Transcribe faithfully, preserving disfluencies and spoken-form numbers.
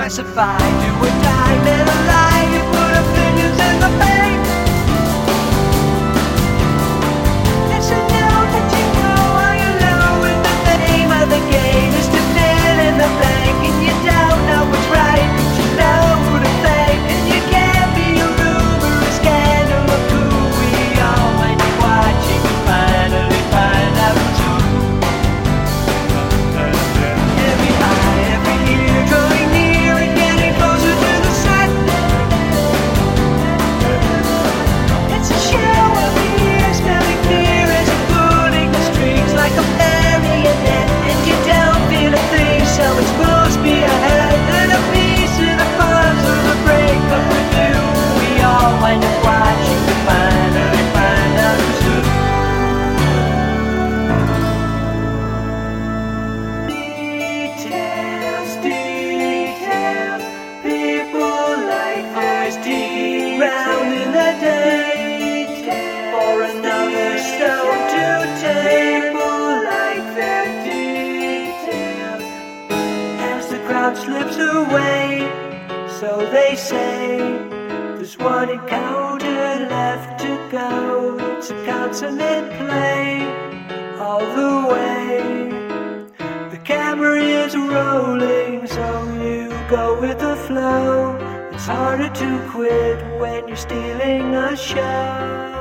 specify. Do or die, live a lie. You put opinions in the bank. It's a note that you know how you know. And the name of the game is to fill in the blank. And you don't know what's right, but you know who to thank. And you can't be a rumor, a scandal, or who we are. When you watch, you can finally find out the truth. Every high, every year, drawing near and getting closer to the sun. It's a show every year, smelling beer as you're pulling the strings like a marionette. And you don't feel a thing, so it's supposed to be a head and a piece of the puzzle to break up with you. We all wind up watching to finally find out the truth. Details, details, people like this digging round in the day for another stone to take. People like their details as the crowd slips away. So they say there's one encounter left to go. It's a consummate play all the way. The camera is rolling, so you go with the flow. It's harder to quit when you're stealing a show.